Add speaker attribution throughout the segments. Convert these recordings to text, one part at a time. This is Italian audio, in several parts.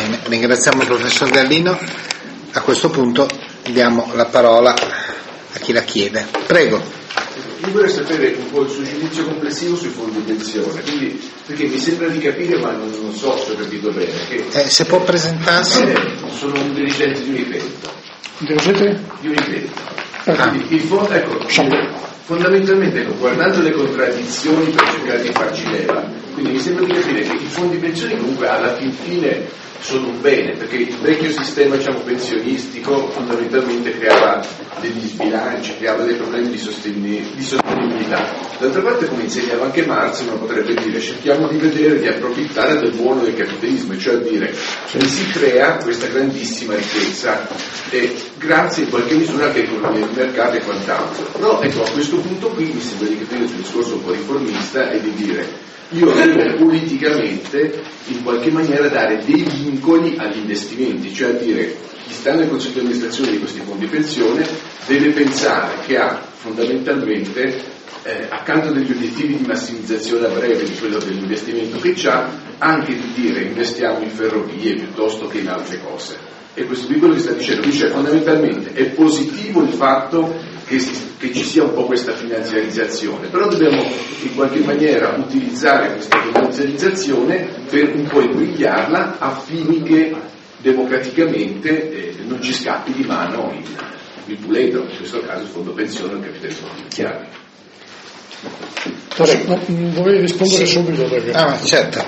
Speaker 1: Bene, ringraziamo il professor Gallino. A questo punto diamo la parola a chi la chiede. Prego.
Speaker 2: Io vorrei sapere un po' il suo giudizio complessivo sui fondi di pensione, quindi, perché mi sembra di capire, ma non so se ho capito bene. Che
Speaker 1: Se può presentarsi.
Speaker 2: Sono un dirigente di Unicredito.
Speaker 3: Dirigente?
Speaker 2: Di Unicredito. Quindi il fondo, fondamentalmente, guardando le contraddizioni per cercare di farci leva, quindi mi sembra di capire che i fondi pensioni comunque alla fine sono un bene, perché il vecchio sistema pensionistico fondamentalmente creava degli sbilanci, creava dei problemi di sostenibilità. D'altra parte, come insegnava anche Marx, uno potrebbe dire cerchiamo di vedere, di approfittare del buono del capitalismo, cioè a dire si crea questa grandissima ricchezza grazie in qualche misura anche all'economia di mercato e quant'altro. Però ecco, a questo punto qui mi sembra di capire il suo discorso un po' riformista e di dire io devo politicamente in qualche maniera dare dei vincoli agli investimenti, cioè a dire chi sta nel consiglio di amministrazione di questi fondi pensione deve pensare che ha fondamentalmente accanto agli obiettivi di massimizzazione a breve di quello dell'investimento che c'ha, anche di dire investiamo in ferrovie piuttosto che in altre cose. E questo è quello che sta dicendo, dice fondamentalmente è positivo il fatto che ci sia un po' questa finanziarizzazione, però dobbiamo in qualche maniera utilizzare questa finanziarizzazione per un po' imbrigliarla affinché che democraticamente non ci scappi di mano il puledro, in questo caso il fondo pensione o il capitalismo finanziario.
Speaker 3: Vorrei rispondere subito perché
Speaker 1: certo.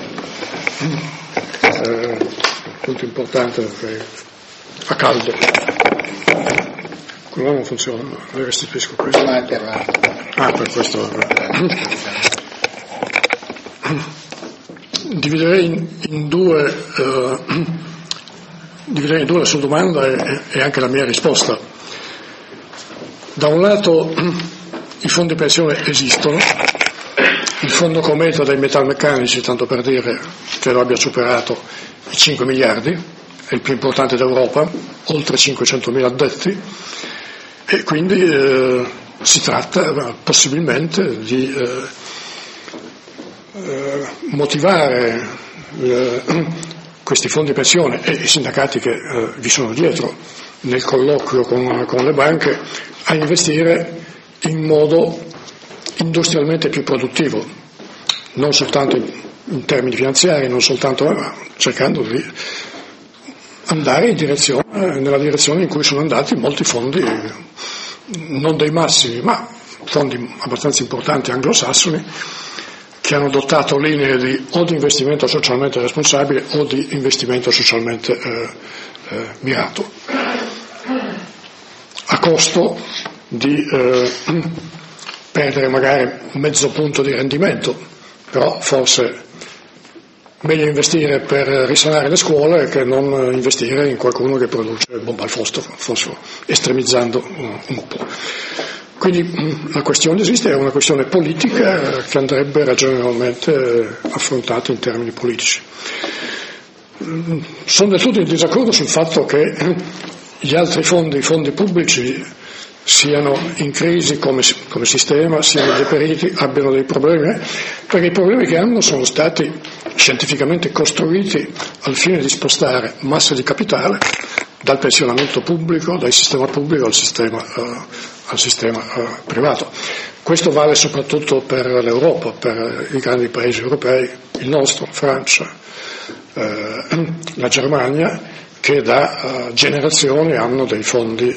Speaker 3: Punto importante perché a caldo. Quello non funziona, le restituisco questo. Per questo. Dividerei in due la sua domanda e anche la mia risposta. Da un lato i fondi pensione esistono, il fondo Cometa dei metalmeccanici, tanto per dire, credo abbia superato i 5 miliardi, è il più importante d'Europa, oltre 500.000 addetti, e quindi si tratta possibilmente di motivare questi fondi pensione e i sindacati che vi sono dietro nel colloquio con le banche a investire in modo industrialmente più produttivo, non soltanto in termini finanziari, non soltanto cercando di andare nella direzione in cui sono andati molti fondi, non dei massimi, ma fondi abbastanza importanti anglosassoni, che hanno adottato linee o di investimento socialmente responsabile o di investimento socialmente mirato, a costo di perdere magari mezzo punto di rendimento, però forse meglio investire per risanare le scuole che non investire in qualcuno che produce bomba al fosforo, estremizzando un po'. Quindi la questione esiste, è una questione politica che andrebbe ragionevolmente affrontata in termini politici. Sono del tutto in disaccordo sul fatto che gli altri fondi, i fondi pubblici, siano in crisi come sistema, siano deperiti, abbiano dei problemi, perché i problemi che hanno sono stati scientificamente costruiti al fine di spostare masse di capitale dal pensionamento pubblico, dal sistema pubblico al sistema privato. Questo vale soprattutto per l'Europa, per i grandi paesi europei, il nostro, Francia, la Germania, che da generazioni hanno dei fondi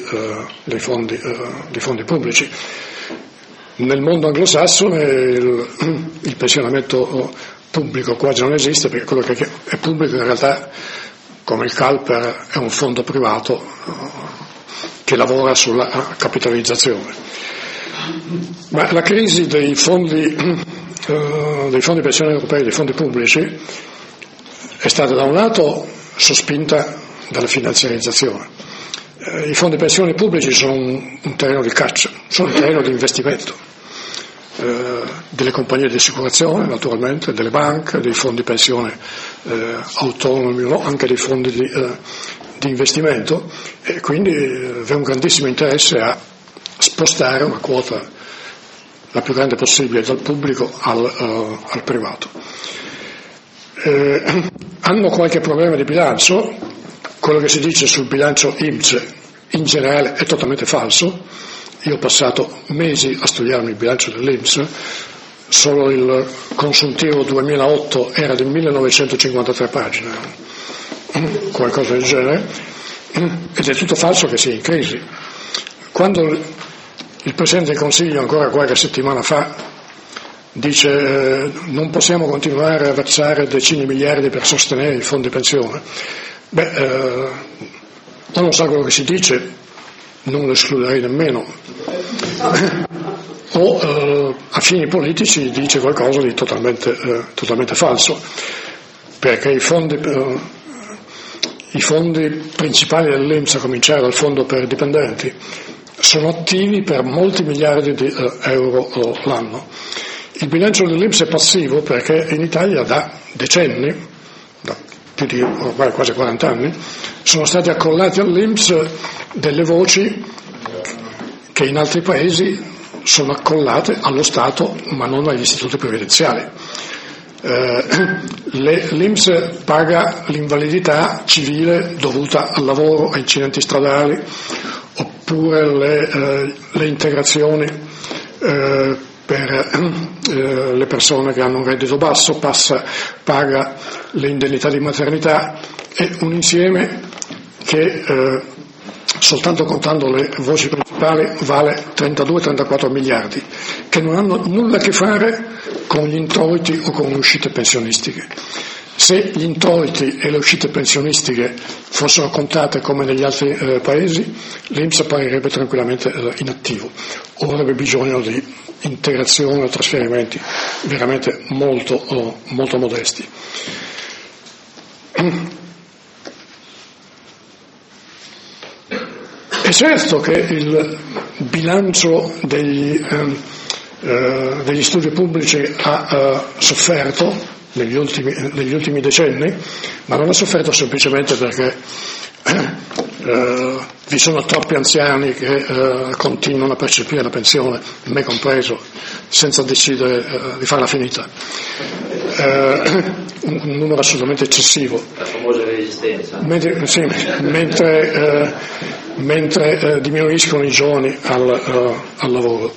Speaker 3: pubblici. Nel mondo anglosassone il pensionamento pubblico quasi non esiste, perché quello che è pubblico in realtà, come il CalPER, è un fondo privato che lavora sulla capitalizzazione. Ma la crisi dei fondi pensione europei, dei fondi pubblici, è stata da un lato sospinta dalla finanziarizzazione. I fondi pensione pubblici sono un terreno di caccia, sono un terreno di investimento delle compagnie di assicurazione, naturalmente, delle banche, dei fondi pensione autonomi, anche dei fondi di investimento, e quindi vi è un grandissimo interesse a spostare una quota la più grande possibile dal pubblico al privato. hanno qualche problema di bilancio. Quello che si dice sul bilancio INPS in generale è totalmente falso. Io ho passato mesi a studiarmi il bilancio dell'INPS, solo il consuntivo 2008 era di 1953 pagine, qualcosa del genere, ed è tutto falso che sia in crisi. Quando il Presidente del Consiglio ancora qualche settimana fa dice non possiamo continuare a versare decine di miliardi per sostenere i fondi pensione, o non sa quello che si dice, non lo escluderei nemmeno, o a fini politici dice qualcosa di totalmente falso, perché i fondi principali dell'INPS, a cominciare dal fondo per dipendenti, sono attivi per molti miliardi di euro l'anno. Il bilancio dell'INPS è passivo perché in Italia da decenni, da più di ormai quasi 40 anni, sono stati accollati all'INPS delle voci che in altri paesi sono accollate allo Stato ma non agli istituti previdenziali. L'INPS paga l'invalidità civile dovuta al lavoro, a incidenti stradali, oppure le integrazioni per le persone che hanno un reddito basso, paga le indennità di maternità, è un insieme che soltanto contando le voci principali vale 32-34 miliardi, che non hanno nulla a che fare con gli introiti o con le uscite pensionistiche. Se gli introiti e le uscite pensionistiche fossero contate come negli altri paesi, l'INPS apparirebbe tranquillamente inattivo o avrebbe bisogno di integrazione o trasferimenti veramente molto modesti. È certo che il bilancio degli studi pubblici ha sofferto negli ultimi decenni, ma non ha sofferto semplicemente perché vi sono troppi anziani che continuano a percepire la pensione, me compreso, senza decidere di farla finita. Un numero assolutamente eccessivo.
Speaker 4: La famosa resistenza.
Speaker 3: Mentre diminuiscono i giovani al lavoro.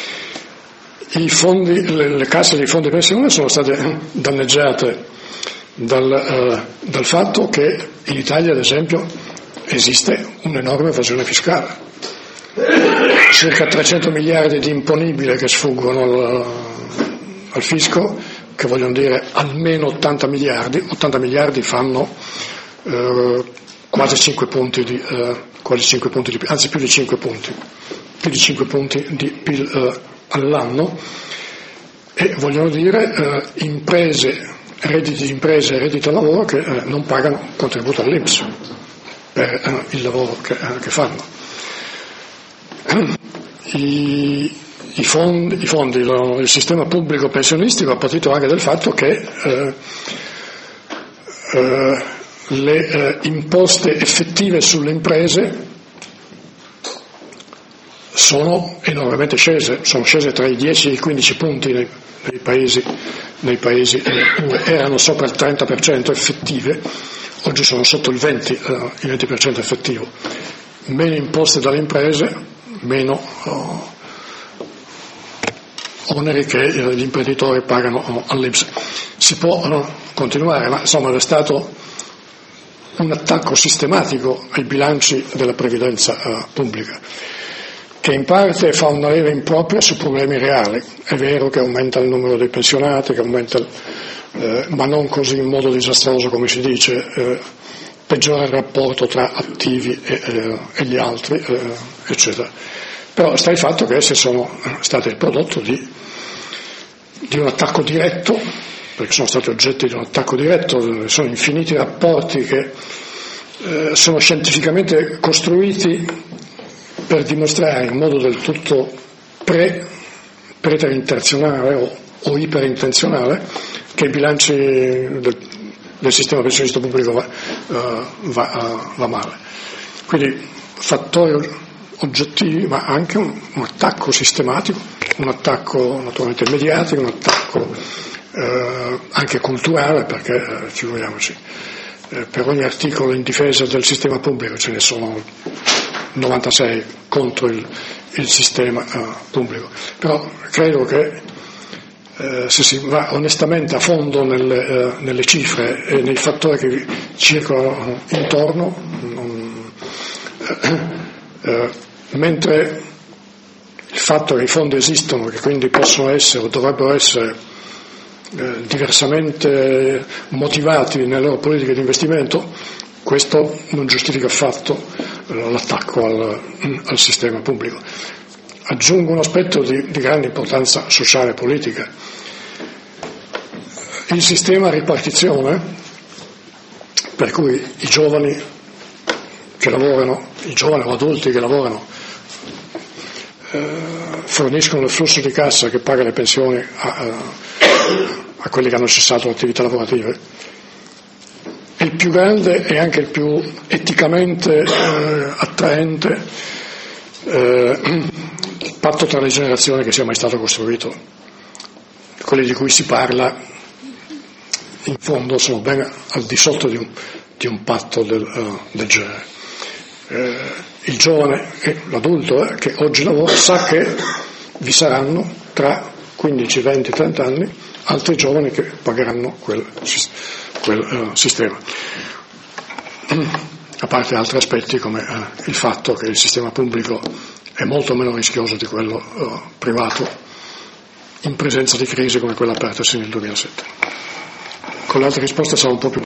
Speaker 3: Le casse dei fondi pensione sono state danneggiate dal fatto che in Italia, ad esempio, esiste un'enorme evasione fiscale. Circa 300 miliardi di imponibile che sfuggono al fisco, che vogliono dire almeno 80 miliardi. 80 miliardi fanno quasi 5 punti di anzi più di 5 punti di PIL all'anno, e vogliono dire redditi di imprese e redditi al lavoro che non pagano contributo all'INPS per il lavoro che fanno. I fondi, il sistema pubblico pensionistico ha partito anche dal fatto che le imposte effettive sulle imprese sono enormemente scese, sono scese tra i 10 e i 15 punti nei paesi dove erano sopra il 30% effettive, oggi sono sotto il 20% effettivo. Meno imposte dalle imprese, meno oneri che gli imprenditori pagano all'INPS. Si può continuare, ma insomma è stato un attacco sistematico ai bilanci della previdenza pubblica, che in parte fa una leva impropria su problemi reali. È vero che aumenta il numero dei pensionati, che aumenta ma non così in modo disastroso come si dice, peggiora il rapporto tra attivi e gli altri, eccetera. Però sta il fatto che esse sono state il prodotto di un attacco diretto, perché sono stati oggetti di un attacco diretto, sono infiniti rapporti che sono scientificamente costruiti per dimostrare in modo del tutto preterintenzionale o iperintenzionale che i bilanci del sistema pensionistico pubblico va male. Quindi fattori oggettivi, ma anche un attacco sistematico, un attacco naturalmente mediatico, un attacco anche culturale, perché figuriamoci, per ogni articolo in difesa del sistema pubblico ce ne sono 96 contro il sistema pubblico. Però credo che se si va onestamente a fondo nelle cifre e nei fattori che circolano intorno, mentre il fatto che i fondi esistono, che quindi possono essere o dovrebbero essere diversamente motivati nelle loro politiche di investimento, questo non giustifica affatto l'attacco al sistema pubblico. Aggiungo un aspetto di grande importanza sociale e politica. Il sistema a ripartizione, per cui i giovani che lavorano, i giovani o adulti che lavorano, forniscono il flusso di cassa che paga le pensioni a quelli che hanno cessato le attività lavorative, è il più grande e anche il più eticamente attraente patto tra le generazioni che sia mai stato costruito. Quelli di cui si parla in fondo sono ben al di sotto di un patto del genere. Il giovane e l'adulto che oggi lavora sa che vi saranno tra 15, 20, 30 anni altri giovani che pagheranno quel sistema, a parte altri aspetti come il fatto che il sistema pubblico è molto meno rischioso di quello privato in presenza di crisi come quella apertasi nel 2007. Con le altre risposte sarà un po' più